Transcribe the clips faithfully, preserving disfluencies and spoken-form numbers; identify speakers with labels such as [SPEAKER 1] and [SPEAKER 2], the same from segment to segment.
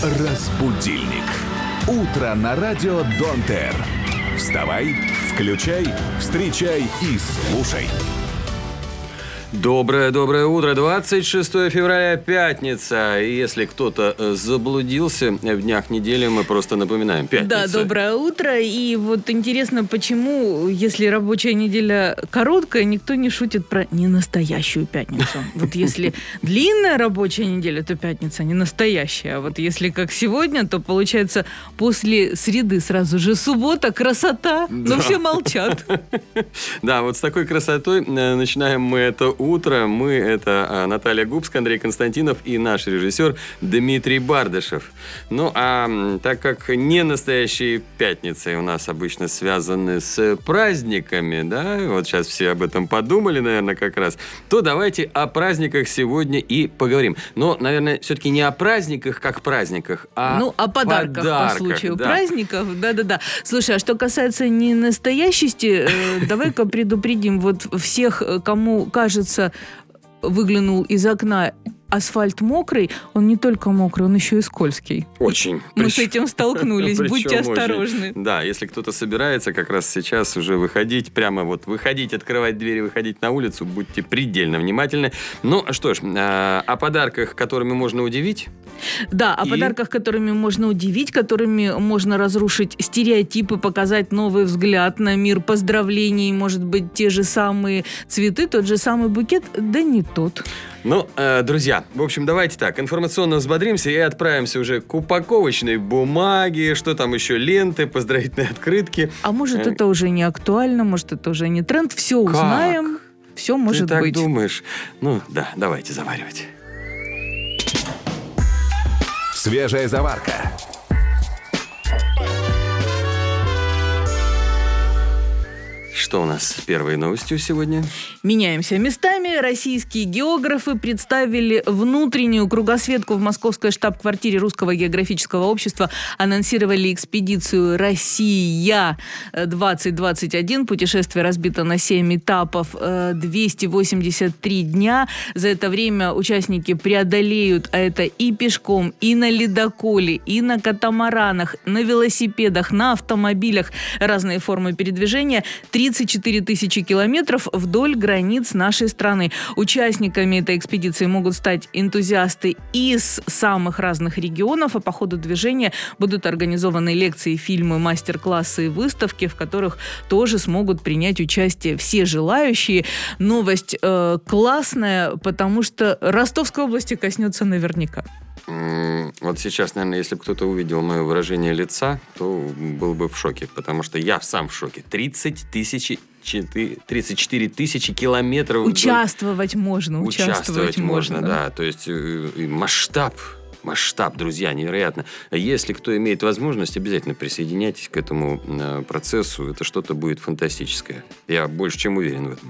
[SPEAKER 1] Разбудильник. Утро на радио Донтер. Вставай, включай, встречай и слушай.
[SPEAKER 2] Доброе-доброе утро. двадцать шестое февраля, пятница. И если кто-то заблудился в днях недели, мы просто напоминаем. Пятница.
[SPEAKER 3] Да, доброе утро. И вот интересно, почему, если рабочая неделя короткая, никто не шутит про ненастоящую пятницу. Вот если длинная рабочая неделя, то пятница не настоящая. А вот если как сегодня, то получается после среды сразу же суббота, красота, но все молчат.
[SPEAKER 2] Да, вот с такой красотой начинаем мы это утро. Мы — это Наталья Губская, Андрей Константинов и наш режиссер Дмитрий Бардышев. Ну, а так как не настоящие пятницы у нас обычно связаны с праздниками, да, вот сейчас все об этом подумали, наверное, как раз, то давайте о праздниках сегодня и поговорим. Но, наверное, все-таки не о праздниках как праздниках, а
[SPEAKER 3] ну, о подарках, подарках по случаю да. праздников. Да-да-да. Слушай, а что касается ненастоящести, э, давай-ка предупредим вот всех, кому кажется, выглянул из окна асфальт мокрый, он не только мокрый, он еще и скользкий.
[SPEAKER 2] Очень.
[SPEAKER 3] Мы Прич... с этим столкнулись, будьте осторожны.
[SPEAKER 2] Очень. Да, если кто-то собирается как раз сейчас уже выходить, прямо вот выходить, открывать двери, выходить на улицу, будьте предельно внимательны. Ну, что ж, о подарках, которыми можно удивить.
[SPEAKER 3] Да, о
[SPEAKER 2] и...
[SPEAKER 3] подарках, которыми можно удивить, которыми можно разрушить стереотипы, показать новый взгляд на мир, поздравлений, может быть, те же самые цветы, тот же самый букет, да не тот.
[SPEAKER 2] Ну, э, друзья, в общем, давайте так, информационно взбодримся и отправимся уже к упаковочной бумаге, что там еще, ленты, поздравительные открытки.
[SPEAKER 3] А может, это уже не актуально, может, это уже не тренд, все узнаем,
[SPEAKER 2] как?
[SPEAKER 3] Все может
[SPEAKER 2] Ты так
[SPEAKER 3] быть.
[SPEAKER 2] думаешь? Ну, да, давайте заваривать.
[SPEAKER 1] Свежая заварка.
[SPEAKER 2] Что у нас с первой новостью сегодня?
[SPEAKER 3] Меняемся местами. Российские географы представили внутреннюю кругосветку в московской штаб-квартире Русского географического общества. Анонсировали экспедицию «Россия-двадцать двадцать один». Путешествие разбито на семь этапов, двести восемьдесят три дня. За это время участники преодолеют, а это и пешком, и на ледоколе, и на катамаранах, на велосипедах, на автомобилях, разные формы передвижения. тридцать четыре тысячи километров вдоль границ нашей страны. Участниками этой экспедиции могут стать энтузиасты из самых разных регионов, а по ходу движения будут организованы лекции, фильмы, мастер-классы и выставки, в которых тоже смогут принять участие все желающие. Новость э, классная, потому что Ростовской области коснется наверняка.
[SPEAKER 2] Вот сейчас, наверное, если бы кто-то увидел мое выражение лица, то был бы в шоке, потому что я сам в шоке. тридцать тысяч, тридцать четыре тысячи километров.
[SPEAKER 3] Участвовать можно, участвовать,
[SPEAKER 2] участвовать можно.
[SPEAKER 3] можно,
[SPEAKER 2] да. То есть масштаб, масштаб, друзья, невероятно. Если кто имеет возможность, обязательно присоединяйтесь к этому процессу. Это что-то будет фантастическое. Я больше чем уверен в этом.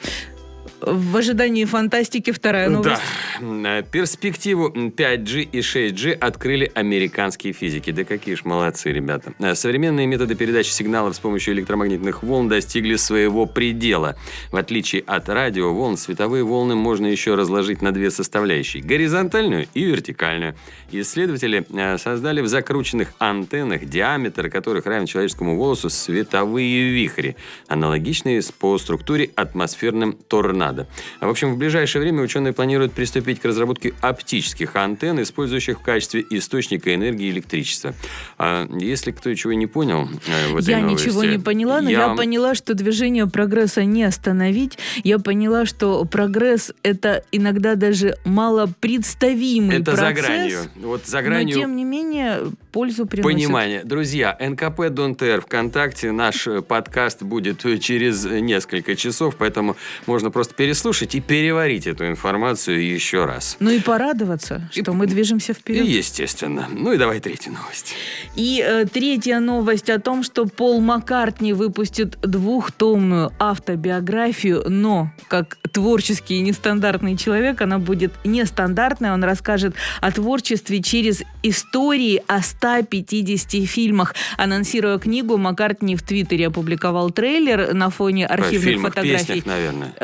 [SPEAKER 3] В ожидании фантастики вторая новость.
[SPEAKER 2] Да. Перспективу пять джи и шесть джи открыли американские физики. Да какие ж молодцы, ребята. Современные методы передачи сигналов с помощью электромагнитных волн достигли своего предела. В отличие от радиоволн, световые волны можно еще разложить на две составляющие – горизонтальную и вертикальную. Исследователи создали в закрученных антеннах, диаметр которых равен человеческому волосу, световые вихри, аналогичные по структуре атмосферным торнадо. В общем, в ближайшее время ученые планируют приступить к разработке оптических антенн, использующих в качестве источника энергии электричества. А если кто чего не понял в этой
[SPEAKER 3] я
[SPEAKER 2] новости...
[SPEAKER 3] ничего не поняла, но я... я поняла, что движение прогресса не остановить. Я поняла, что прогресс — это иногда даже малопредставимый
[SPEAKER 2] это
[SPEAKER 3] процесс.
[SPEAKER 2] Это за гранью. Вот за гранью...
[SPEAKER 3] Но, тем не менее, пользу приносит.
[SPEAKER 2] Понимание. Друзья, эн ка пэ Донтер ВКонтакте. Наш подкаст будет через несколько часов, поэтому можно просто переслушать и переварить эту информацию еще раз.
[SPEAKER 3] Ну и порадоваться, что и, мы движемся вперед.
[SPEAKER 2] Естественно. Ну и давай третью новость.
[SPEAKER 3] И э, третья новость о том, что Пол Маккартни выпустит двухтомную автобиографию, но как творческий и нестандартный человек она будет нестандартная. Он расскажет о творчестве через истории о ста пятидесяти фильмах. Анонсируя книгу, Маккартни в Твиттере опубликовал трейлер на фоне архивных
[SPEAKER 2] фильмах,
[SPEAKER 3] фотографий.
[SPEAKER 2] Песнях, наверное.
[SPEAKER 3] Э,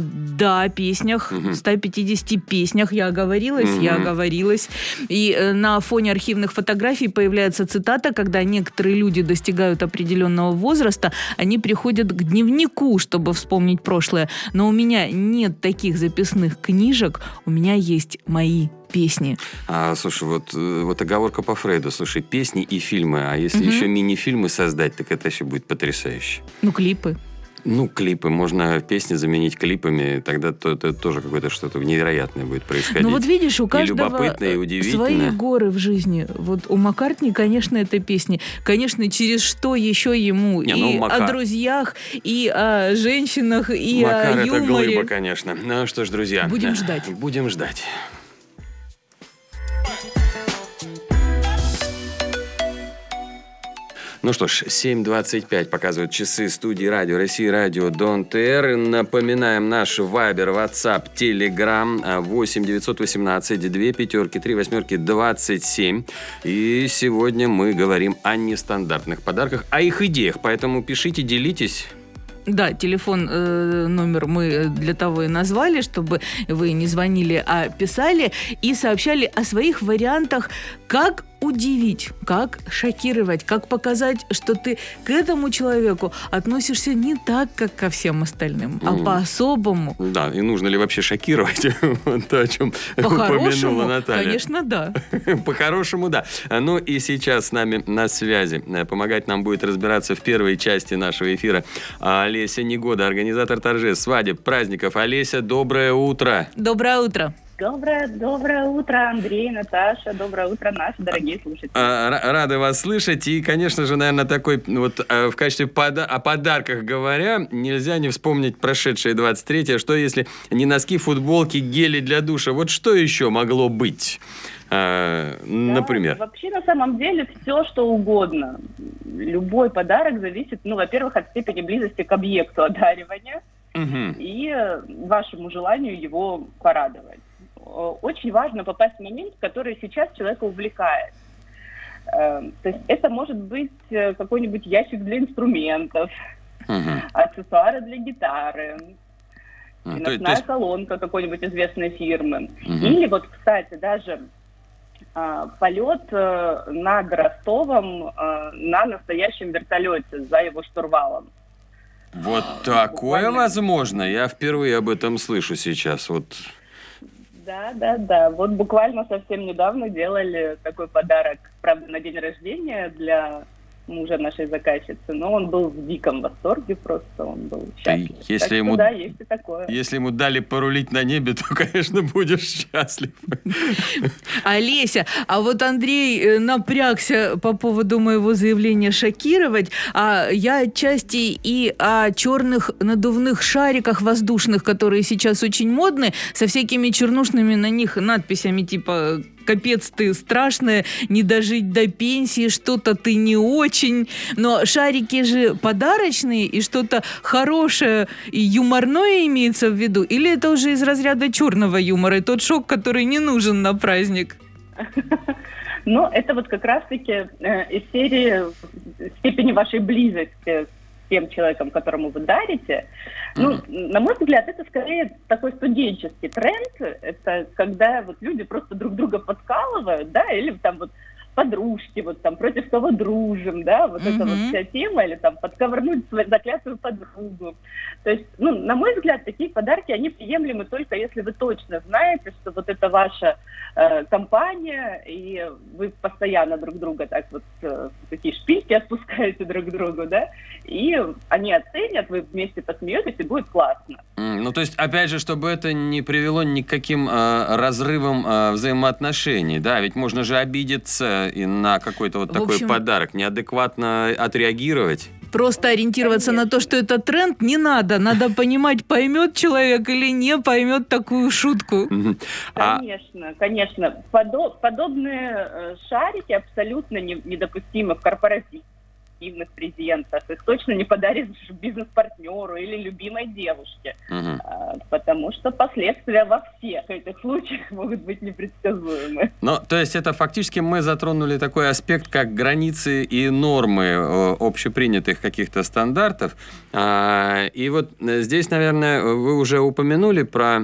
[SPEAKER 3] Да, о песнях,
[SPEAKER 2] Мгм.
[SPEAKER 3] ста пятидесяти песнях я оговорилась, я
[SPEAKER 2] Мгм.
[SPEAKER 3] оговорилась. И э, на фоне архивных фотографий появляется цитата, когда некоторые люди достигают определенного возраста, они приходят к дневнику, чтобы вспомнить прошлое. Но у меня нет таких записных книжек, у меня есть мои песни.
[SPEAKER 2] А, слушай, вот, э, вот оговорка по Фрейду. Слушай, песни и фильмы, а если
[SPEAKER 3] Мгм.
[SPEAKER 2] еще мини-фильмы создать, так это еще будет потрясающе.
[SPEAKER 3] Ну, клипы.
[SPEAKER 2] Ну, клипы. Можно песни заменить клипами, тогда то, это тоже какое-то что-то невероятное будет происходить.
[SPEAKER 3] Ну вот видишь, у
[SPEAKER 2] И
[SPEAKER 3] каждого
[SPEAKER 2] любопытно, и
[SPEAKER 3] э,
[SPEAKER 2] удивительно.
[SPEAKER 3] свои горы в жизни. Вот у Маккартни, конечно, это песни. Конечно, через что еще ему
[SPEAKER 2] Не,
[SPEAKER 3] и
[SPEAKER 2] ну, Макар-
[SPEAKER 3] о друзьях, и о женщинах, и
[SPEAKER 2] Макар
[SPEAKER 3] о
[SPEAKER 2] это
[SPEAKER 3] юморе.
[SPEAKER 2] глыба, конечно. Ну что ж, друзья.
[SPEAKER 3] Будем
[SPEAKER 2] э,
[SPEAKER 3] ждать.
[SPEAKER 2] Будем ждать. Ну что ж, семь двадцать пять показывают часы студии Радио России, Радио Дон ТР. Напоминаем наш Вайбер, WhatsApp, Telegram восемь девятьсот восемнадцать две пятерки три восьмерки двадцать семь. И сегодня мы говорим о нестандартных подарках, о их идеях. Поэтому пишите, делитесь.
[SPEAKER 3] Да, телефон, э, номер мы для того и назвали, чтобы вы не звонили, а писали и сообщали о своих вариантах, как удивить, как шокировать, как показать, что ты к этому человеку относишься не так, как ко всем остальным, а
[SPEAKER 2] Мгм.
[SPEAKER 3] по-особому.
[SPEAKER 2] Да, и нужно ли вообще шокировать? Вот то, о чем упомянула
[SPEAKER 3] По-хорошему,
[SPEAKER 2] Наталья.
[SPEAKER 3] конечно, да.
[SPEAKER 2] По-хорошему, да. Ну и сейчас с нами на связи. Э, Помогать нам будет разбираться в первой части нашего эфира Олеся Негода, организатор торжеств, свадеб, праздников. Олеся, доброе утро.
[SPEAKER 3] Доброе утро.
[SPEAKER 4] Доброе, доброе утро, Андрей, Наташа. Доброе утро, наши дорогие слушатели.
[SPEAKER 2] А, ра- Рады вас слышать. И, конечно же, наверное, такой вот э, в качестве пода- о подарках говоря, нельзя не вспомнить прошедшее двадцать третье. Что если не носки, футболки, гели для душа? Вот что еще могло быть? А,
[SPEAKER 4] Да,
[SPEAKER 2] например.
[SPEAKER 4] вообще, на самом деле, все, что угодно. Любой подарок зависит, ну, во-первых, от степени близости к объекту одаривания
[SPEAKER 2] Мгм.
[SPEAKER 4] и э, вашему желанию его порадовать. О, Очень важно попасть в момент, который сейчас человека увлекает. Э, То есть это может быть э, какой-нибудь ящик для инструментов,
[SPEAKER 2] Мгм.
[SPEAKER 4] аксессуары для гитары,
[SPEAKER 2] А,
[SPEAKER 4] и
[SPEAKER 2] то- то
[SPEAKER 4] ночная
[SPEAKER 2] есть-
[SPEAKER 4] колонка какой-нибудь известной фирмы.
[SPEAKER 2] Мгм.
[SPEAKER 4] Или вот, кстати, даже а, полет э, над Ростовом э, на настоящем вертолете за его штурвалом.
[SPEAKER 2] Вот такое
[SPEAKER 4] Буквально.
[SPEAKER 2] возможно. Я впервые об этом слышу сейчас. Вот.
[SPEAKER 4] Да, да, да. Вот буквально совсем недавно делали такой подарок, правда, на день рождения для мужа нашей заказчицы, но он был в диком восторге просто, он был счастлив.
[SPEAKER 2] если
[SPEAKER 4] так что
[SPEAKER 2] ему-
[SPEAKER 4] да, есть и такое.
[SPEAKER 2] Если ему дали порулить на небе, то, конечно, будешь счастлив.
[SPEAKER 3] Олеся, а вот Андрей э, напрягся по поводу моего заявления шокировать, а я отчасти и о черных надувных шариках воздушных, которые сейчас очень модны, со всякими чернушными на них надписями типа «Капец ты страшная, не дожить до пенсии, что-то ты не очень». Но шарики же подарочные, и что-то хорошее и юморное имеется в виду? Или это уже из разряда черного юмора, и тот шок, который не нужен на праздник?
[SPEAKER 4] Но это вот как раз-таки э, из серии степени вашей близости с тем человеком, которому вы дарите. Ну, на мой взгляд, это скорее такой студенческий тренд. Это когда вот люди просто друг друга подкалывают, да, или там вот подружки, вот там против кого дружим, да, вот
[SPEAKER 3] Мгм.
[SPEAKER 4] эта вот вся тема, или там подковырнуть свою заклятую подругу. То есть, ну, на мой взгляд, такие подарки, они приемлемы только если вы точно знаете, что вот это ваша э, компания, и вы постоянно друг друга так вот э, такие шпильки отпускаете друг другу, да, и они оценят, вы вместе посмеетесь, и будет классно.
[SPEAKER 2] М, Ну, то есть, опять же, чтобы это не привело ни к каким э, разрывам э, взаимоотношений, да, ведь можно же обидеться и на какой-то вот
[SPEAKER 3] В
[SPEAKER 2] такой
[SPEAKER 3] общем-
[SPEAKER 2] подарок, неадекватно отреагировать.
[SPEAKER 3] Просто ориентироваться на то, что это тренд, не надо. Надо понимать, поймет человек или не поймет такую шутку.
[SPEAKER 2] Мгм. А,
[SPEAKER 4] Конечно, конечно. Подо- подобные э, шарики абсолютно не- недопустимы в корпоративах. фиктивных презентах, их точно не подаришь бизнес-партнеру или любимой девушке, угу. а, потому что последствия во всех этих случаях могут быть непредсказуемы.
[SPEAKER 2] Ну, то есть это фактически мы затронули такой аспект, как границы и нормы общепринятых каких-то стандартов. И вот здесь, наверное, вы уже упомянули про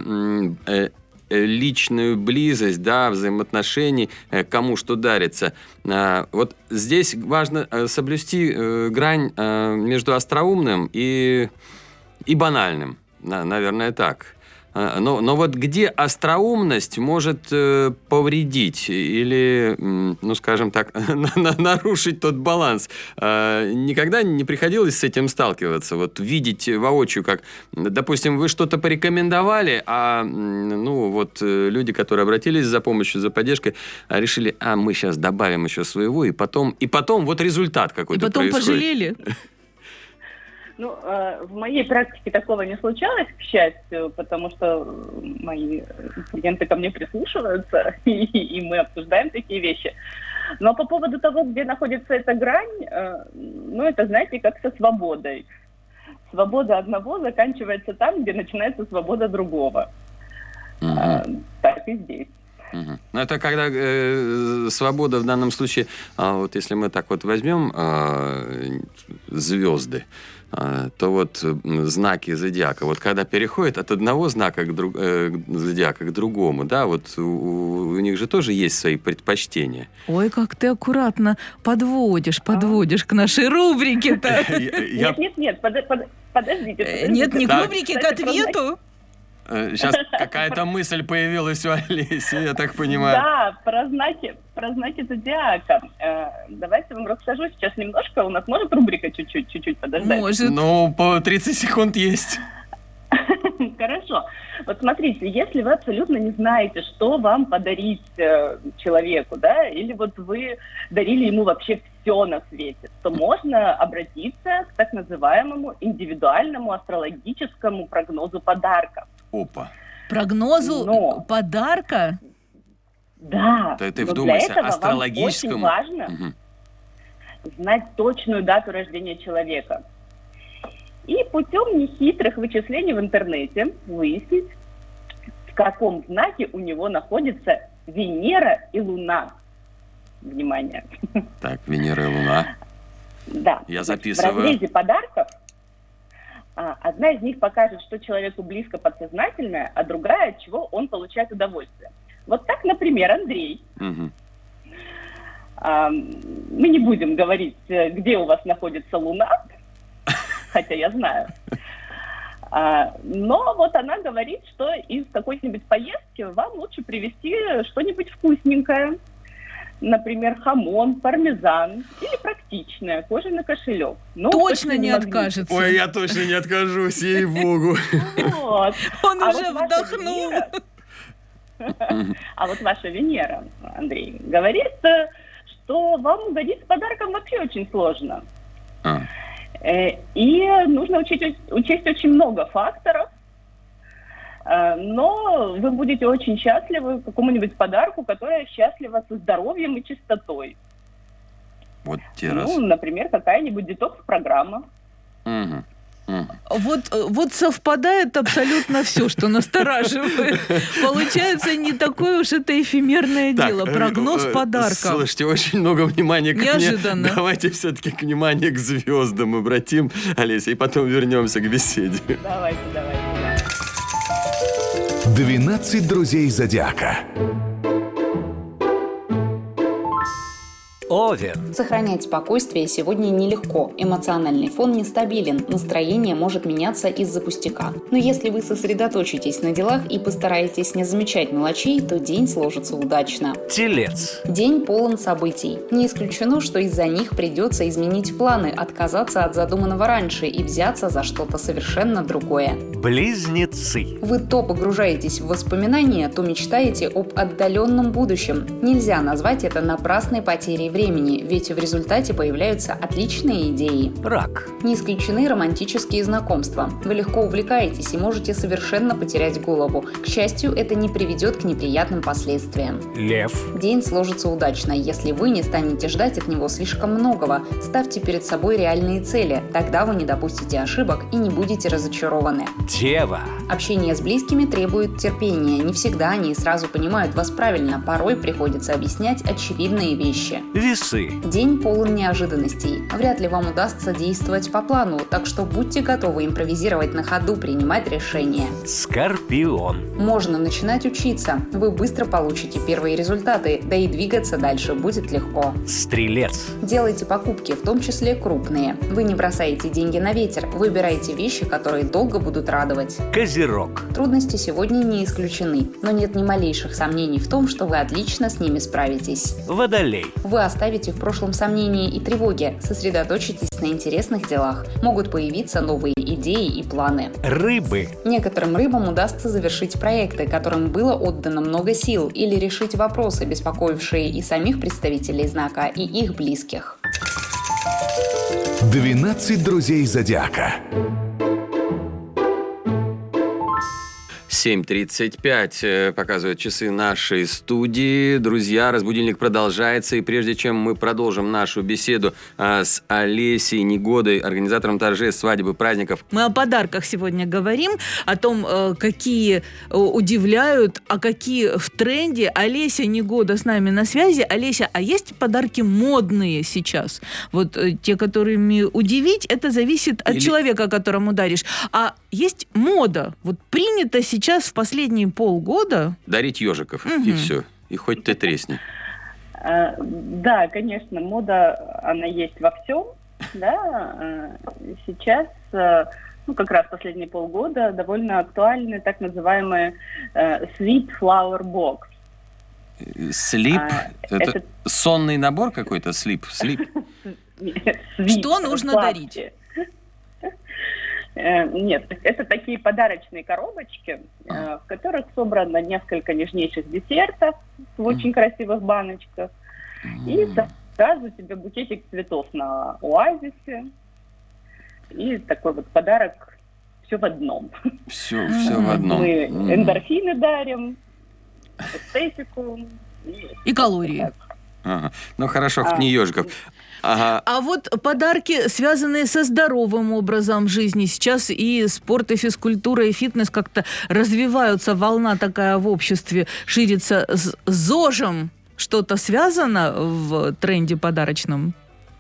[SPEAKER 2] личную близость, да, взаимоотношений, кому что дарится. Вот здесь важно соблюсти грань между остроумным и, и банальным. Наверное, так. Но, но вот где остроумность может э, повредить или, ну, скажем так, нарушить тот баланс? Э, никогда не приходилось с этим сталкиваться? Вот видеть воочию, как, допустим, вы что-то порекомендовали, а, ну, вот люди, которые обратились за помощью, за поддержкой, решили, а мы сейчас добавим еще своего, и потом, и потом вот результат какой-то происходит.
[SPEAKER 3] И потом пожалели?
[SPEAKER 4] Ну, в моей практике такого не случалось, к счастью, потому что мои клиенты ко мне прислушиваются, и, и мы обсуждаем такие вещи. Но по поводу того, где находится эта грань, ну, это, знаете, как со свободой. Свобода одного заканчивается там, где начинается свобода другого. Mm-hmm. Так и здесь.
[SPEAKER 2] Угу. Ну, это когда э, свобода в данном случае, э, вот если мы так вот возьмем э, звезды, э, то вот э, знаки зодиака, вот когда переходят от одного знака к друг, э, зодиака к другому, да, вот у, у них же тоже есть свои предпочтения.
[SPEAKER 3] Ой, как ты аккуратно подводишь, подводишь а? к нашей рубрике-то.
[SPEAKER 4] Нет, нет, нет, подождите.
[SPEAKER 3] Нет, не к рубрике, к ответу.
[SPEAKER 2] Сейчас какая-то мысль появилась у Олеси, я так понимаю.
[SPEAKER 4] Да, про знаки, про знаки зодиака. Э, давайте я вам расскажу сейчас немножко. У нас может рубрика чуть-чуть, чуть-чуть подождать?
[SPEAKER 3] Может.
[SPEAKER 2] Ну, по тридцать секунд есть.
[SPEAKER 4] Хорошо. Вот смотрите, если вы абсолютно не знаете, что вам подарить э, человеку, да, или вот вы дарили ему вообще все на свете, то можно обратиться к так называемому индивидуальному астрологическому прогнозу подарка.
[SPEAKER 2] Опа.
[SPEAKER 3] Прогнозу
[SPEAKER 4] Но...
[SPEAKER 3] подарка?
[SPEAKER 4] Да.
[SPEAKER 2] Ты, ты
[SPEAKER 4] но
[SPEAKER 2] вдумайся,
[SPEAKER 4] для этого
[SPEAKER 2] астрологическому?
[SPEAKER 4] вам очень важно угу. знать точную дату рождения человека. И путем нехитрых вычислений в интернете выяснить, в каком знаке у него находится Венера и Луна. Внимание.
[SPEAKER 2] Так, Венера и Луна.
[SPEAKER 4] Да.
[SPEAKER 2] Я записываю.
[SPEAKER 4] В разрезе подарков одна из них покажет, что человеку близко подсознательное, а другая, от чего он получает удовольствие. Вот так, например, Андрей. Угу. Мы не будем говорить, где у вас находится Луна, хотя я знаю. А, но вот она говорит, что из какой-нибудь поездки вам лучше привезти что-нибудь вкусненькое. Например, хамон, пармезан или практичное, кожаный кошелек.
[SPEAKER 3] Но точно не, не откажется.
[SPEAKER 2] Ой, я точно не откажусь, ей-богу.
[SPEAKER 4] Вот.
[SPEAKER 3] Он
[SPEAKER 4] а
[SPEAKER 3] уже
[SPEAKER 4] вот
[SPEAKER 3] вдохнул.
[SPEAKER 4] А вот ваша Венера, Андрей, говорит, что вам угодить с подарком вообще очень сложно. А. И нужно учесть, учесть очень много факторов, но вы будете очень счастливы какому-нибудь подарку, которое счастливо со здоровьем и чистотой.
[SPEAKER 2] Вот те
[SPEAKER 4] ну,
[SPEAKER 2] раз.
[SPEAKER 4] Например, какая-нибудь детокс-программа.
[SPEAKER 2] Угу. Угу.
[SPEAKER 3] Вот, вот совпадает абсолютно все, что настораживает. Получается, не такое уж это эфемерное так, дело. Прогноз подарка.
[SPEAKER 2] Слушайте, очень много внимания к
[SPEAKER 3] Неожиданно.
[SPEAKER 2] мне. Давайте все-таки внимание к звездам обратим, Олеся, и потом вернемся к беседе.
[SPEAKER 4] Давайте, давайте.
[SPEAKER 1] двенадцать друзей зодиака.
[SPEAKER 5] Овен. Сохранять спокойствие сегодня нелегко. Эмоциональный фон нестабилен, настроение может меняться из-за пустяка. Но если вы сосредоточитесь на делах и постараетесь не замечать мелочей, то день сложится удачно.
[SPEAKER 6] Телец.
[SPEAKER 5] День полон событий. Не исключено, что из-за них придется изменить планы, отказаться от задуманного раньше и взяться за что-то совершенно другое.
[SPEAKER 6] Близнецы.
[SPEAKER 5] Вы то погружаетесь в воспоминания, то мечтаете об отдаленном будущем. Нельзя назвать это напрасной потерей времени. времени, ведь в результате появляются отличные идеи.
[SPEAKER 6] Рак.
[SPEAKER 5] Не исключены романтические знакомства. Вы легко увлекаетесь и можете совершенно потерять голову. К счастью, это не приведет к неприятным последствиям.
[SPEAKER 6] Лев.
[SPEAKER 5] День сложится удачно, если вы не станете ждать от него слишком многого. Ставьте перед собой реальные цели, тогда вы не допустите ошибок и не будете разочарованы.
[SPEAKER 6] Дева.
[SPEAKER 5] Общение с близкими требует терпения. Не всегда они сразу понимают вас правильно, порой приходится объяснять очевидные вещи.
[SPEAKER 6] Весы.
[SPEAKER 5] День полон неожиданностей. Вряд ли вам удастся действовать по плану, так что будьте готовы импровизировать на ходу, принимать решения.
[SPEAKER 6] Скорпион.
[SPEAKER 5] Можно начинать учиться. Вы быстро получите первые результаты, да и двигаться дальше будет легко.
[SPEAKER 6] Стрелец.
[SPEAKER 5] Делайте покупки, в том числе крупные. Вы не бросаете деньги на ветер, выбирайте вещи, которые долго будут радовать.
[SPEAKER 6] Козерог.
[SPEAKER 5] Трудности сегодня не исключены, но нет ни малейших сомнений в том, что вы отлично с ними справитесь.
[SPEAKER 6] Водолей.
[SPEAKER 5] Вы оставите в прошлом сомнения и тревоги, сосредоточитесь на интересных делах. Могут появиться новые идеи и планы.
[SPEAKER 6] Рыбы.
[SPEAKER 5] Некоторым рыбам удастся завершить проекты, которым было отдано много сил, или решить вопросы, беспокоившие и самих представителей знака, и их близких.
[SPEAKER 1] двенадцать друзей зодиака.
[SPEAKER 2] семь тридцать пять э, показывают часы нашей студии. Друзья, разбудильник продолжается. И прежде чем мы продолжим нашу беседу э, с Олесей Негодой, организатором торжеств, свадеб и праздников.
[SPEAKER 3] Мы о подарках сегодня говорим, о том, э, какие э, удивляют, а какие в тренде. Олеся Негода с нами на связи. Олеся, а есть подарки модные сейчас? Вот э, те, которыми удивить, это зависит от
[SPEAKER 2] Или...
[SPEAKER 3] человека, которому даришь. А есть мода. Вот принято сейчас в последние полгода
[SPEAKER 2] Дарить ежиков,
[SPEAKER 3] угу.
[SPEAKER 2] и все. И хоть ты тресни.
[SPEAKER 4] Да, конечно, мода, она есть во всем. Да? Сейчас, ну, как раз последние полгода, довольно актуальны так называемые sweet flower box.
[SPEAKER 2] Слип?
[SPEAKER 4] А,
[SPEAKER 2] это,
[SPEAKER 4] это
[SPEAKER 2] сонный набор какой-то? Слип? Слип?
[SPEAKER 3] Что нужно дарить?
[SPEAKER 4] Нет, это такие подарочные коробочки, в которых собрано несколько нежнейших десертов в очень красивых баночках. И сразу тебе букетик цветов на оазисе. И такой вот подарок все в одном.
[SPEAKER 2] Все, все в одном.
[SPEAKER 4] Мы эндорфины дарим, эстетику.
[SPEAKER 3] И, и калории.
[SPEAKER 2] Ага. Ну хорошо, хоть не ежиков. Ага.
[SPEAKER 3] А вот подарки, связанные со здоровым образом жизни. Сейчас и спорт, и физкультура, и фитнес как-то развиваются. Волна такая в обществе ширится. С ЗОЖем что-то связано в тренде подарочном?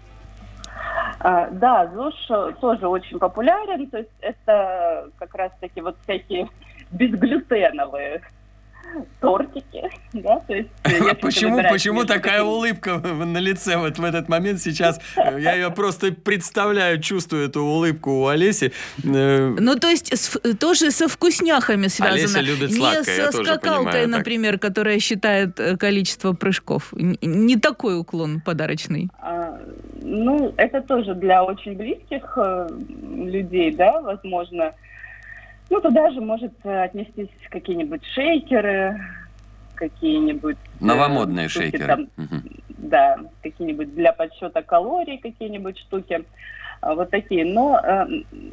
[SPEAKER 4] А, да, ЗОЖ тоже очень популярен. То есть это как раз-таки вот всякие безглютеновые тортики, да, то есть...
[SPEAKER 2] Почему, почему такая улыбка на лице вот в этот момент сейчас? Я ее просто представляю, чувствую эту улыбку у Олеси.
[SPEAKER 3] Ну, то есть с, тоже со вкусняхами связано.
[SPEAKER 2] Олеся любит сладкое,
[SPEAKER 3] не
[SPEAKER 2] я
[SPEAKER 3] со
[SPEAKER 2] тоже
[SPEAKER 3] скакалкой,
[SPEAKER 2] понимаю,
[SPEAKER 3] например, которая считает количество прыжков. Не такой уклон подарочный.
[SPEAKER 4] А, ну, это тоже для очень близких э, людей, да, возможно. Ну, туда же может отнестись какие-нибудь шейкеры, какие-нибудь...
[SPEAKER 2] Новомодные
[SPEAKER 4] э, штуки,
[SPEAKER 2] шейкеры.
[SPEAKER 4] Там,
[SPEAKER 2] угу.
[SPEAKER 4] Да, какие-нибудь для подсчета калорий, какие-нибудь штуки. Вот такие. Но, э,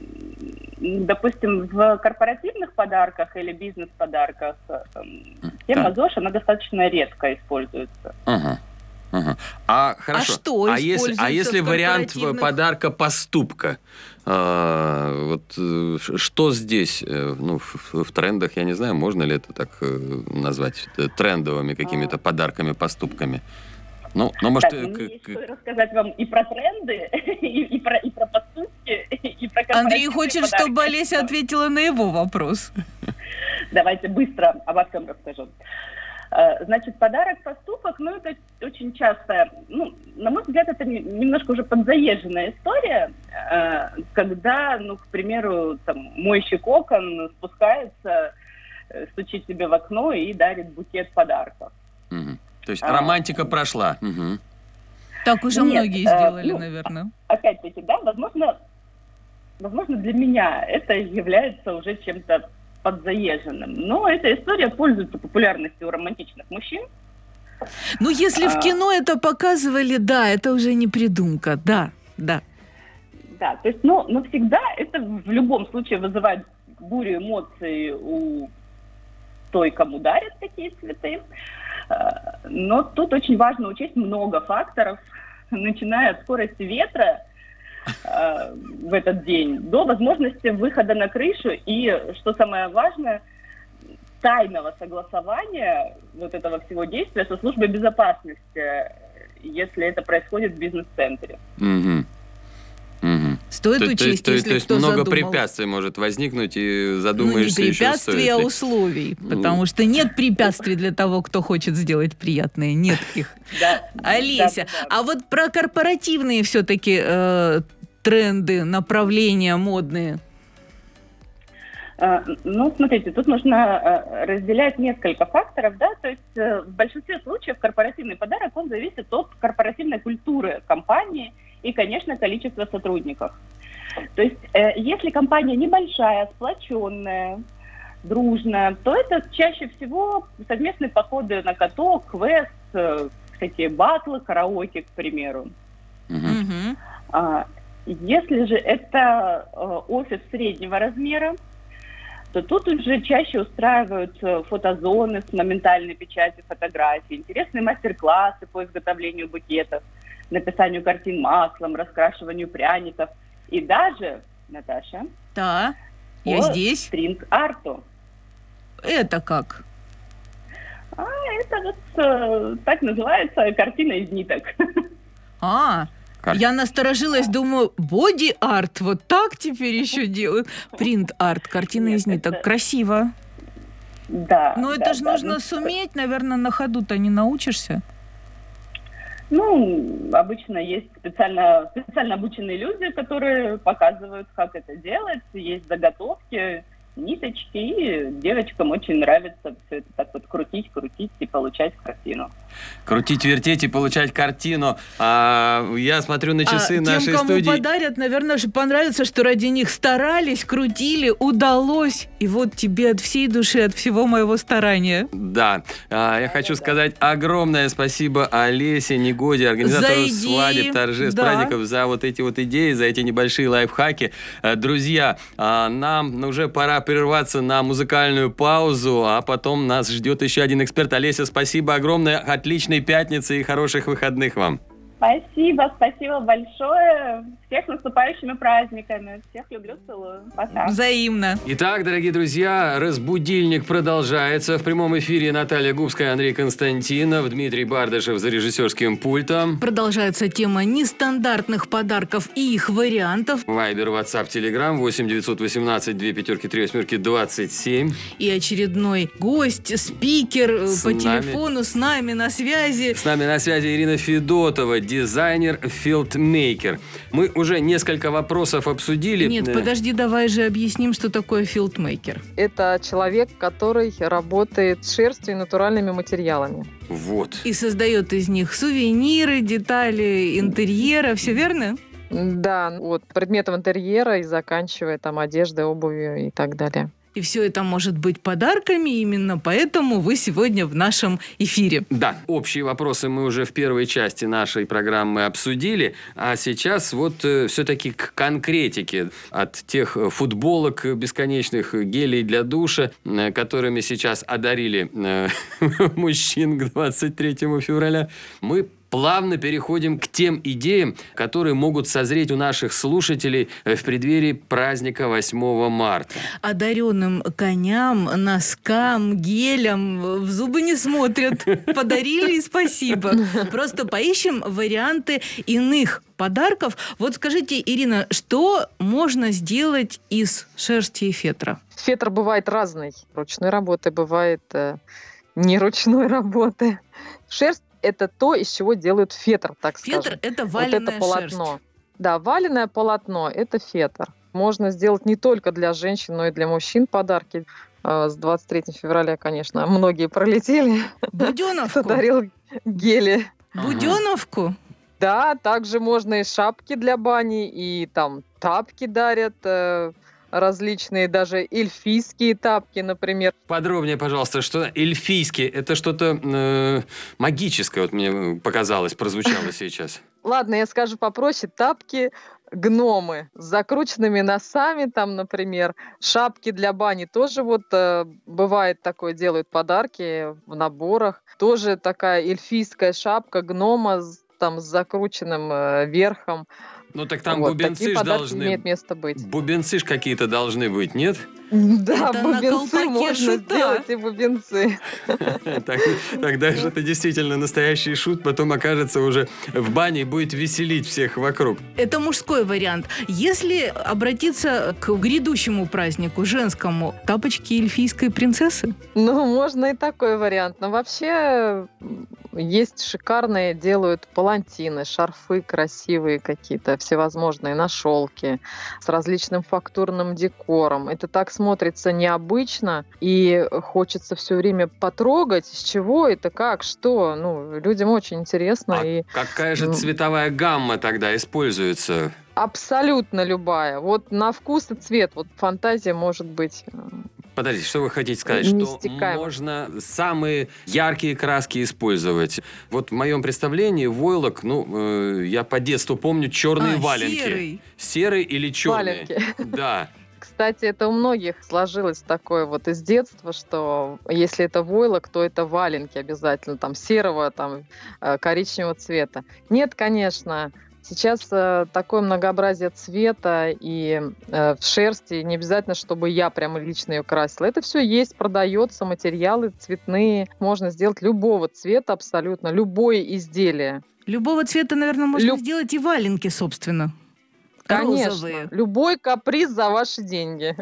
[SPEAKER 4] допустим, в корпоративных подарках или бизнес-подарках э, тема
[SPEAKER 2] да.
[SPEAKER 4] ЗОЖ, она достаточно редко используется.
[SPEAKER 2] Ага. Ага. А хорошо.
[SPEAKER 3] А что
[SPEAKER 2] а если, а если вариант подарка поступка? А, вот что здесь, ну, в, в трендах, я не знаю, можно ли это так назвать трендовыми какими-то а... подарками, поступками? Ну, ну может,
[SPEAKER 4] так,
[SPEAKER 2] к-
[SPEAKER 4] мне
[SPEAKER 2] к-
[SPEAKER 4] есть рассказать вам и про тренды, и, и, про, и про поступки, и про
[SPEAKER 3] Андрей хочет,
[SPEAKER 4] подарки.
[SPEAKER 3] чтобы Олеся ответила на его вопрос.
[SPEAKER 4] Давайте быстро обо всем расскажу. Значит, подарок-поступок, ну, это очень часто, ну, на мой взгляд, это немножко уже подзаезженная история, когда, ну, к примеру, там, мойщик окон спускается, стучит тебе в окно и дарит букет подарков.
[SPEAKER 2] Угу. То есть а, романтика прошла. Угу.
[SPEAKER 3] Так уже Нет, многие сделали, э, ну, наверное.
[SPEAKER 4] Опять-таки, да, возможно, возможно, для меня это является уже чем-то подзаезженным. Но эта история пользуется популярностью у романтичных мужчин.
[SPEAKER 3] Ну, если в
[SPEAKER 4] А.
[SPEAKER 3] кино это показывали, да, это уже не придумка, да, да.
[SPEAKER 4] Да, то есть, ну, навсегда это в любом случае вызывает бурю эмоций у той, кому дарят такие цветы. А, Но тут очень важно учесть много факторов, начиная от скорости ветра а, в этот день до возможности выхода на крышу и, что самое важное, тайного согласования вот этого всего действия со службой безопасности, если это происходит в бизнес-центре.
[SPEAKER 2] Мгм. Мгм.
[SPEAKER 3] Стоит
[SPEAKER 2] То- то
[SPEAKER 3] учесть,
[SPEAKER 2] есть- то есть-
[SPEAKER 3] если
[SPEAKER 2] то есть
[SPEAKER 3] кто
[SPEAKER 2] много
[SPEAKER 3] задумал.
[SPEAKER 2] препятствий может возникнуть, и
[SPEAKER 3] Ну, не
[SPEAKER 2] задумаешься, еще
[SPEAKER 3] препятствий,
[SPEAKER 2] стоит
[SPEAKER 3] а
[SPEAKER 2] ли.
[SPEAKER 3] условий.
[SPEAKER 2] Ну.
[SPEAKER 3] Потому что нет препятствий для того, кто хочет сделать приятное. Нет их.
[SPEAKER 4] Да,
[SPEAKER 3] Олеся,
[SPEAKER 4] да, да.
[SPEAKER 3] а вот про корпоративные все-таки тренды, направления модные.
[SPEAKER 4] А, Ну, смотрите, тут нужно а, разделять несколько факторов, да, то есть э, в большинстве случаев корпоративный подарок, он зависит от корпоративной культуры компании и, конечно, количества сотрудников. То есть э, если компания небольшая, сплоченная, дружная, то это чаще всего совместные походы на каток, квест, э, всякие батлы, караоке, к примеру.
[SPEAKER 2] Мгм.
[SPEAKER 3] Мгм.
[SPEAKER 4] А, Если же это э, офис среднего размера, то тут уже чаще устраивают э, фотозоны с моментальной печатью фотографий, интересные мастер-классы по изготовлению букетов, написанию картин маслом, раскрашиванию пряников и даже, Наташа,
[SPEAKER 3] Да, я
[SPEAKER 4] по
[SPEAKER 3] здесь.
[SPEAKER 4] стринг-арту.
[SPEAKER 3] Это как?
[SPEAKER 4] А это вот э, так называется картина из ниток.
[SPEAKER 3] А,
[SPEAKER 2] Кар-
[SPEAKER 3] я насторожилась, думаю, боди-арт, вот так теперь еще делают. Принт-арт, картина
[SPEAKER 4] Нет,
[SPEAKER 3] из ниток.
[SPEAKER 4] это-
[SPEAKER 3] Красиво.
[SPEAKER 4] Да.
[SPEAKER 3] Но это
[SPEAKER 4] да,
[SPEAKER 3] же
[SPEAKER 4] да.
[SPEAKER 3] нужно
[SPEAKER 4] Ну,
[SPEAKER 3] суметь, наверное, на ходу-то не научишься.
[SPEAKER 4] Ну, обычно есть специально, специально обученные люди, которые показывают, как это делать. Есть заготовки, ниточки, и девочкам очень нравится все это так вот крутить, крутить и получать картину.
[SPEAKER 2] Крутить, вертеть и получать картину. А, я смотрю на часы
[SPEAKER 3] а
[SPEAKER 2] нашей
[SPEAKER 3] тем, кому
[SPEAKER 2] студии.
[SPEAKER 3] подарят, наверное, же понравится, что ради них старались, крутили, удалось. И вот тебе от всей души, от всего моего старания.
[SPEAKER 2] Да, А, я хочу сказать огромное спасибо Олесе Негоде, организатору
[SPEAKER 3] За идеи,
[SPEAKER 2] свадеб, торжеств,
[SPEAKER 3] да.
[SPEAKER 2] праздников, за вот эти вот идеи, за эти небольшие лайфхаки. Э, Друзья, а, нам уже пора прерваться на музыкальную паузу, а потом нас ждет еще один эксперт. Олеся, спасибо огромное, отличной пятницы и хороших выходных вам.
[SPEAKER 4] Спасибо, спасибо большое. Всех с наступающими праздниками. Всех люблю, целую. Пока.
[SPEAKER 3] Взаимно.
[SPEAKER 2] Итак, дорогие друзья, разбудильник продолжается. В прямом эфире Наталья Губская, Андрей Константинов, Дмитрий Бардашев за режиссерским пультом.
[SPEAKER 3] Продолжается тема нестандартных подарков и их вариантов.
[SPEAKER 2] Вайбер, Ватсап, Телеграм, восемь девятьсот восемнадцать две пятерки три восьмерки двадцать семь.
[SPEAKER 3] И очередной гость, спикер э,
[SPEAKER 2] С
[SPEAKER 3] по
[SPEAKER 2] нами.
[SPEAKER 3] телефону с нами на связи.
[SPEAKER 2] С нами на связи Ирина Федотова, дизайнер, филдмейкер. Мы уже несколько вопросов обсудили.
[SPEAKER 3] Нет,
[SPEAKER 2] Э,
[SPEAKER 3] подожди, давай же объясним, что такое филдмейкер.
[SPEAKER 7] Это человек, который работает с шерстью и натуральными материалами.
[SPEAKER 2] Вот.
[SPEAKER 3] И создает из них сувениры, детали интерьера, все верно?
[SPEAKER 7] Да, от предметов интерьера и заканчивая там одеждой, обувью и так далее.
[SPEAKER 3] И все это может быть подарками, именно поэтому вы сегодня в нашем эфире.
[SPEAKER 2] Да, общие вопросы мы уже в первой части нашей программы обсудили, а сейчас вот э, все-таки к конкретике. От тех э, футболок бесконечных, э, гелей для душа, э, которыми сейчас одарили э, мужчин к двадцать третьему февраля, мы плавно переходим к тем идеям, которые могут созреть у наших слушателей э, в преддверии праздника восьмого марта.
[SPEAKER 3] Одаренным коням, носкам, гелям в зубы не смотрят. Подарили и спасибо. Просто поищем варианты иных подарков. Вот скажите, Ирина, что можно сделать из шерсти и фетра?
[SPEAKER 7] Фетр бывает разный. Ручной работы бывает э, не ручной работы. Шерсть — это то, из чего делают фетр, так
[SPEAKER 3] Фетр
[SPEAKER 7] скажем.
[SPEAKER 3] – это
[SPEAKER 7] Вот
[SPEAKER 3] валеная
[SPEAKER 7] это полотно.
[SPEAKER 3] шерсть.
[SPEAKER 7] Да, валеное полотно – это фетр. Можно сделать не только для женщин, но и для мужчин подарки. Э, С двадцать третьего февраля, конечно, многие пролетели. Кто
[SPEAKER 3] Буденовку.
[SPEAKER 7] дарил гели.
[SPEAKER 3] Буденовку.
[SPEAKER 7] Да, также можно и шапки для бани, и там тапки дарят, э, различные даже эльфийские тапки, например.
[SPEAKER 2] Подробнее, пожалуйста, что эльфийские? Это что-то э, магическое, вот мне показалось, прозвучало сейчас.
[SPEAKER 7] Ладно, я скажу попроще. Тапки гномы с закрученными носами, там, например, шапки для бани тоже вот э, бывает такое, делают подарки в наборах. Тоже такая эльфийская шапка гнома с, там, с закрученным э, верхом.
[SPEAKER 2] Ну так там
[SPEAKER 7] вот,
[SPEAKER 2] бубенцы
[SPEAKER 7] такие
[SPEAKER 2] ж
[SPEAKER 7] подарки
[SPEAKER 2] должны...
[SPEAKER 7] имеют место быть.
[SPEAKER 2] Бубенцы ж какие-то должны быть, нет?
[SPEAKER 7] Да,
[SPEAKER 3] Это на
[SPEAKER 7] бубенцы
[SPEAKER 3] колпаке
[SPEAKER 7] можно
[SPEAKER 3] шута.
[SPEAKER 7] сделать и бубенцы.
[SPEAKER 2] Так, тогда же это действительно настоящий шут, потом окажется уже в бане и будет веселить всех вокруг.
[SPEAKER 3] Это мужской вариант. Если обратиться к грядущему празднику, женскому, тапочки эльфийской принцессы?
[SPEAKER 7] Ну, можно и такой вариант. Но вообще есть шикарные, делают палантины, шарфы красивые какие-то, всевозможные на шелке, с различным фактурным декором. Это так смотрится необычно, и хочется все время потрогать, с чего это, как, что. Ну, людям очень интересно.
[SPEAKER 2] А
[SPEAKER 7] и...
[SPEAKER 2] какая же цветовая гамма тогда используется?
[SPEAKER 7] Абсолютно любая. Вот на вкус и цвет. Вот фантазия может быть...
[SPEAKER 2] Подождите, что вы хотите сказать?
[SPEAKER 7] Не
[SPEAKER 2] что
[SPEAKER 7] стекаемо.
[SPEAKER 2] можно самые яркие краски использовать? Вот в моем представлении войлок, ну, э, я по детству помню черные
[SPEAKER 3] А,
[SPEAKER 2] валенки.
[SPEAKER 3] серый.
[SPEAKER 2] Серый или черный?
[SPEAKER 7] Валенки.
[SPEAKER 2] Да.
[SPEAKER 7] Кстати, это у многих сложилось такое вот из детства, что если это войлок, то это валенки обязательно, там, серого, там, э, коричневого цвета. Нет, конечно. Сейчас э, такое многообразие цвета и э, в шерсти, не обязательно, чтобы я прямо лично ее красила. Это все есть, продается, материалы цветные. Можно сделать любого цвета абсолютно, любое изделие.
[SPEAKER 3] Любого цвета, наверное, можно
[SPEAKER 7] Люб-
[SPEAKER 3] сделать и валенки, собственно.
[SPEAKER 7] Конечно,
[SPEAKER 3] Розовые.
[SPEAKER 7] любой каприз за ваши деньги.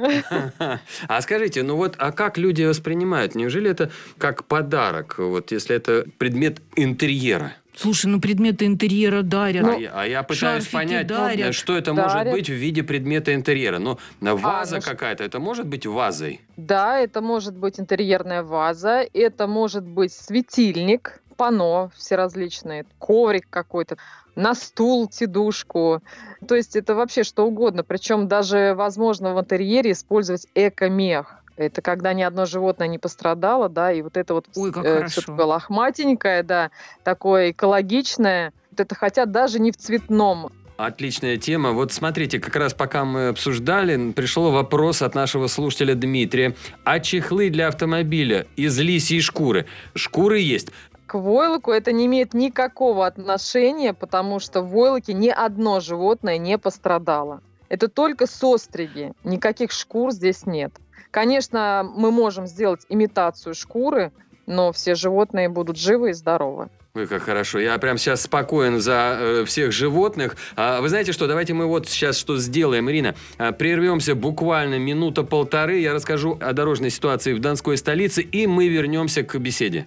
[SPEAKER 2] А скажите, ну вот, а как люди воспринимают? Неужели это как подарок? Вот если это предмет интерьера?
[SPEAKER 3] Слушай, ну предметы интерьера дарят.
[SPEAKER 2] а, я, а я пытаюсь
[SPEAKER 3] шарфики
[SPEAKER 2] понять,
[SPEAKER 3] дарят.
[SPEAKER 2] что это
[SPEAKER 7] Дарят.
[SPEAKER 2] может быть в виде предмета интерьера. Ну, ваза
[SPEAKER 7] ну,
[SPEAKER 2] какая-то, это может быть вазой?
[SPEAKER 7] Да, это может быть интерьерная ваза, это может быть светильник, панно всеразличные, коврик какой-то, на стул, сидушку. То есть это вообще что угодно. Причем даже возможно в интерьере использовать эко-мех. Это когда ни одно животное не пострадало, да, и вот это вот
[SPEAKER 3] Ой, как
[SPEAKER 7] э,
[SPEAKER 3] хорошо.
[SPEAKER 7] всё такое лохматенькое, да, такое экологичное. Вот это хотят даже не в цветном.
[SPEAKER 2] Отличная тема. Вот смотрите, как раз пока мы обсуждали, пришел вопрос от нашего слушателя Дмитрия. А чехлы для автомобиля из лисьей шкуры? Шкуры есть.
[SPEAKER 7] К войлоку это не имеет никакого отношения, потому что в войлоке ни одно животное не пострадало. Это только состриги. Никаких шкур здесь нет. Конечно, мы можем сделать имитацию шкуры, но все животные будут живы и здоровы.
[SPEAKER 2] Ой, как хорошо. Я прям сейчас спокоен за э, всех животных. А, вы знаете что, давайте мы вот сейчас что сделаем, Ирина. А, прервемся буквально минута-полторы. Я расскажу о дорожной ситуации в Донской столице, и мы вернемся к беседе.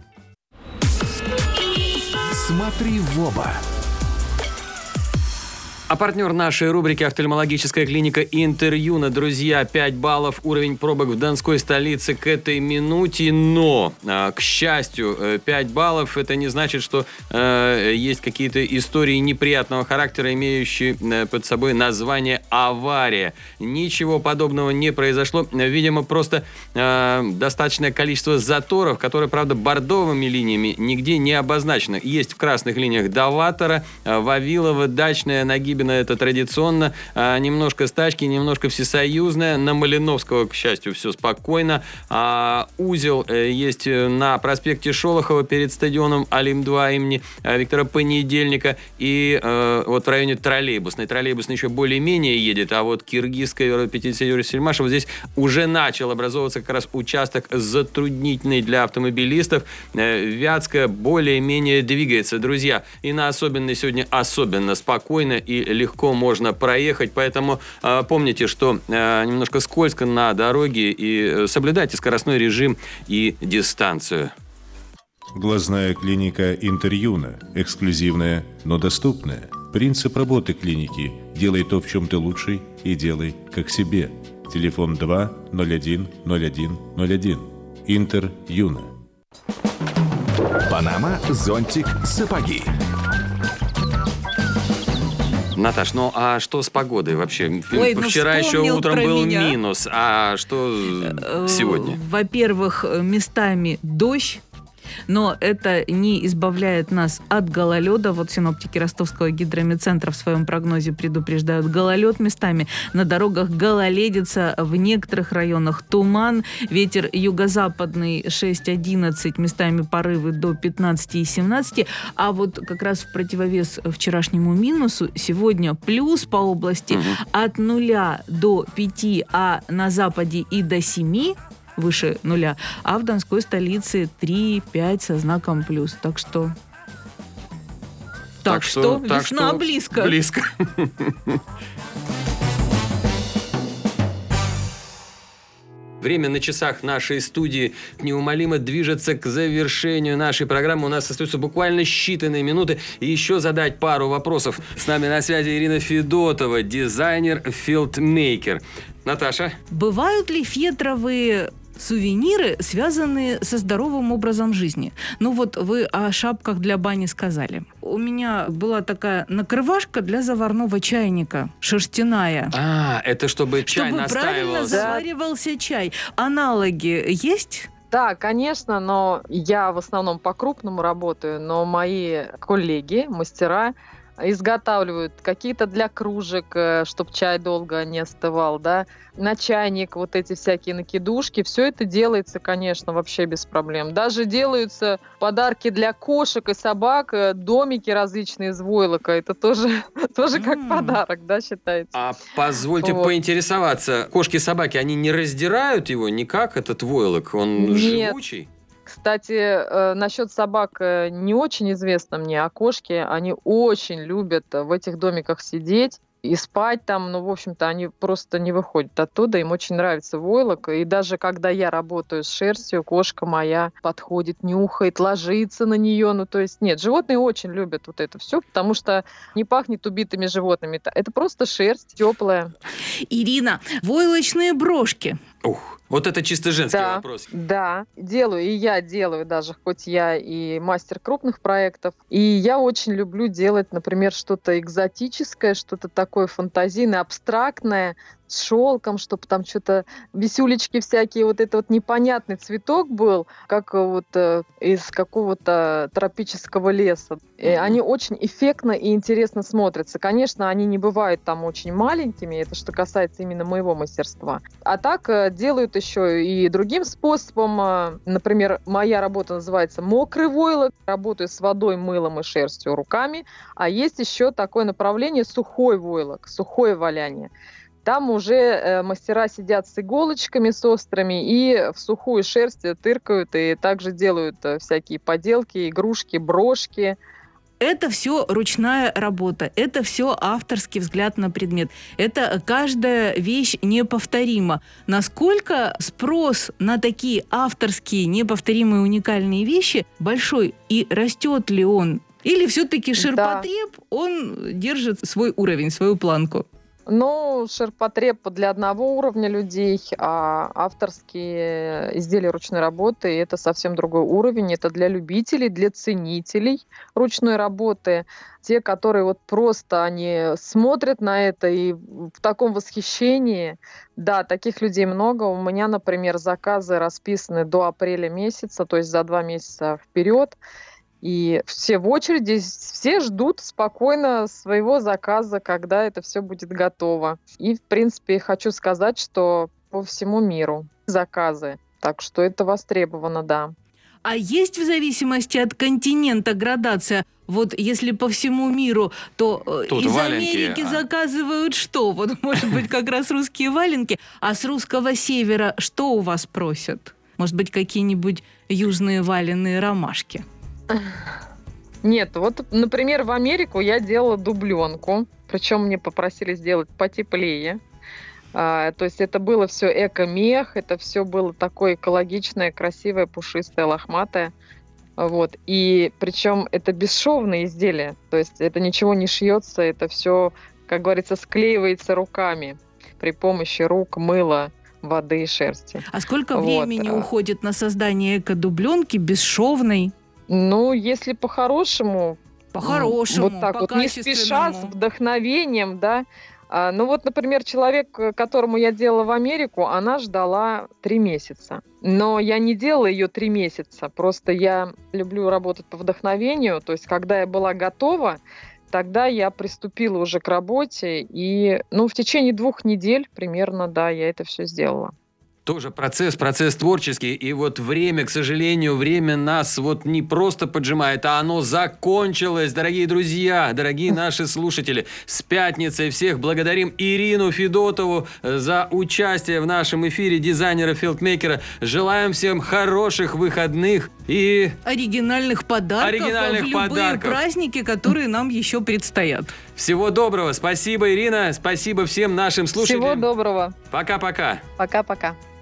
[SPEAKER 1] Смотри в оба.
[SPEAKER 2] А партнер нашей рубрики «Офтальмологическая клиника Интерюна». Друзья, пять баллов, уровень пробок в Донской столице к этой минуте. Но, к счастью, пять баллов – это не значит, что э, есть какие-то истории неприятного характера, имеющие под собой название «авария». Ничего подобного не произошло. Видимо, просто э, достаточное количество заторов, которые, правда, бордовыми линиями нигде не обозначено. Есть в красных линиях Доватора, Вавилова, Дачная, Нагибина. Это традиционно. А, немножко Стачки, немножко Всесоюзная. На Малиновского, к счастью, все спокойно. А, узел э, есть на проспекте Шолохова перед стадионом Алим-два имени э, Виктора Понедельника. И э, вот в районе троллейбусной. Троллейбусный еще более-менее едет, а вот Киргизская, пятьдесят Юрия Сельмашева, здесь уже начал образовываться как раз участок затруднительный для автомобилистов. Э, Вятская более-менее двигается. Друзья, и на особенной сегодня особенно спокойно и легко можно проехать, поэтому э, помните, что э, немножко скользко на дороге, и э, соблюдайте скоростной режим и дистанцию.
[SPEAKER 8] Глазная клиника Интерюна. Эксклюзивная, но доступная. Принцип работы клиники. Делай то, в чем ты лучший, и делай как себе. Телефон два ноль один ноль один ноль один. Интерюна.
[SPEAKER 1] Панама, зонтик, сапоги.
[SPEAKER 2] Наташ, ну а что с погодой вообще?
[SPEAKER 3] Ой, ну,
[SPEAKER 2] вчера еще
[SPEAKER 3] вспомнил
[SPEAKER 2] утром
[SPEAKER 3] про
[SPEAKER 2] был
[SPEAKER 3] меня.
[SPEAKER 2] минус, а что
[SPEAKER 3] Э,
[SPEAKER 2] сегодня?
[SPEAKER 3] Во-первых, местами дождь. Но это не избавляет нас от гололеда. Вот синоптики Ростовского гидрометцентра в своем прогнозе предупреждают гололед местами. На дорогах гололедица, в некоторых районах туман. Ветер юго-западный шесть-одиннадцать, местами порывы до пятнадцать и семнадцать. А вот как раз в противовес вчерашнему минусу сегодня плюс по области
[SPEAKER 2] Угу.
[SPEAKER 3] от нуля до пяти, а на западе и до семи, выше нуля, а в Донской столице три-пять со знаком плюс. Так что... Так, что,
[SPEAKER 2] так
[SPEAKER 3] весна
[SPEAKER 2] что
[SPEAKER 3] близко.
[SPEAKER 2] Близко. Время на часах нашей студии неумолимо движется к завершению нашей программы. У нас остаются буквально считанные минуты. И еще задать пару вопросов. С нами на связи Ирина Федотова, дизайнер-филдмейкер. Наташа?
[SPEAKER 3] Бывают ли фетровые сувениры, связанные со здоровым образом жизни? Ну вот вы о шапках для бани сказали. У меня была такая накрывашка для заварного чайника, шерстяная.
[SPEAKER 2] А, это чтобы чай
[SPEAKER 3] Чтобы правильно
[SPEAKER 2] настаивался.
[SPEAKER 3] заваривался чай. Аналоги есть?
[SPEAKER 7] Да, конечно, но я в основном по-крупному работаю, но мои коллеги, мастера, изготавливают какие-то для кружек, чтобы чай долго не остывал, да, на чайник, вот эти всякие накидушки. Все это делается, конечно, вообще без проблем. Даже делаются подарки для кошек и собак, домики различные из войлока. Это тоже, тоже как
[SPEAKER 3] М.
[SPEAKER 7] подарок, да, считается.
[SPEAKER 2] А позвольте
[SPEAKER 7] Вот.
[SPEAKER 2] поинтересоваться, кошки и собаки, они не раздирают его никак, этот войлок? Он
[SPEAKER 7] Нет.
[SPEAKER 2] живучий?
[SPEAKER 7] Кстати, э, насчет собак э, не очень известно мне, а кошки, они очень любят в этих домиках сидеть и спать там. Ну, в общем-то, они просто не выходят оттуда, им очень нравится войлок. И даже когда я работаю с шерстью, кошка моя подходит, нюхает, ложится на нее. Ну, то есть, нет, животные очень любят вот это все, потому что не пахнет убитыми животными. Это просто шерсть теплая.
[SPEAKER 3] Ирина, войлочные брошки.
[SPEAKER 2] Ух, вот это чисто женский
[SPEAKER 7] Да,
[SPEAKER 2] вопрос.
[SPEAKER 7] да, делаю, и я делаю даже, хоть я и мастер крупных проектов. И я очень люблю делать, например, что-то экзотическое, что-то такое фантазийное, абстрактное, с шелком, чтобы там что-то, висюлечки всякие, вот это вот непонятный цветок был, как вот э, из какого-то тропического леса. И они очень эффектно и интересно смотрятся. Конечно, они не бывают там очень маленькими, это что касается именно моего мастерства. А так э, делают еще и другим способом. Э, например, моя работа называется «Мокрый войлок». Работаю с водой, мылом и шерстью руками. А есть еще такое направление «Сухой войлок», «Сухое валяние». Там уже э, мастера сидят с иголочками, с острыми, и в сухую шерсть тыркают, и также делают э, всякие поделки, игрушки, брошки.
[SPEAKER 3] Это все ручная работа, это все авторский взгляд на предмет. Это каждая вещь неповторима. Насколько спрос на такие авторские, неповторимые, уникальные вещи большой, и растет ли он? Или все-таки ширпотреб, он держит свой уровень, свою планку?
[SPEAKER 7] Ну, ширпотреб для одного уровня людей, а авторские изделия ручной работы – это совсем другой уровень. Это для любителей, для ценителей ручной работы. Те, которые вот просто они смотрят на это и в таком восхищении. Да, таких людей много. У меня, например, заказы расписаны до апреля месяца, то есть за два месяца вперед. И все в очереди, все ждут спокойно своего заказа, когда это все будет готово. И, в принципе, хочу сказать, что по всему миру заказы. Так что это востребовано, да.
[SPEAKER 3] А есть в зависимости от континента градация? Вот если по всему миру, то э,
[SPEAKER 2] Тут
[SPEAKER 3] из
[SPEAKER 2] валенки,
[SPEAKER 3] Америки
[SPEAKER 2] а.
[SPEAKER 3] заказывают что? Вот, может быть, как раз русские валенки. А с русского севера что у вас просят? Может быть, какие-нибудь южные валеные ромашки?
[SPEAKER 7] Нет, вот, например, в Америку я делала дубленку, причем мне попросили сделать потеплее. А, то есть это было все эко-мех, это все было такое экологичное, красивое, пушистое, лохматое. Вот. И причем это бесшовные изделия, то есть это ничего не шьется, это все, как говорится, склеивается руками при помощи рук, мыла, воды и шерсти.
[SPEAKER 3] А сколько
[SPEAKER 7] Вот.
[SPEAKER 3] времени уходит на создание эко-дубленки бесшовной?
[SPEAKER 7] Ну, если по-хорошему,
[SPEAKER 3] По-хорошему,
[SPEAKER 7] Вот так вот, не спеша, с
[SPEAKER 3] по-качественному.
[SPEAKER 7] вдохновением, да. А, Ну вот, например, человек, э, которому я делала в Америку, она ждала три месяца. Но я не делала ее три месяца, просто я люблю работать по вдохновению. То есть, когда я была готова, тогда я приступила уже к работе. И, ну, в течение двух недель примерно, да, я это все сделала.
[SPEAKER 2] Тоже процесс, процесс творческий. И вот время, к сожалению, время нас вот не просто поджимает, а оно закончилось. Дорогие друзья, дорогие наши слушатели, с пятницей всех благодарим Ирину Федотову за участие в нашем эфире, дизайнера-филдмейкера. Желаем всем хороших выходных и...
[SPEAKER 3] Оригинальных подарков
[SPEAKER 2] Оригинальных
[SPEAKER 3] в любые
[SPEAKER 2] подарков.
[SPEAKER 3] праздники, которые нам еще предстоят.
[SPEAKER 2] Всего доброго. Спасибо, Ирина. Спасибо всем нашим слушателям.
[SPEAKER 7] Всего доброго.
[SPEAKER 2] Пока-пока.
[SPEAKER 7] Пока-пока.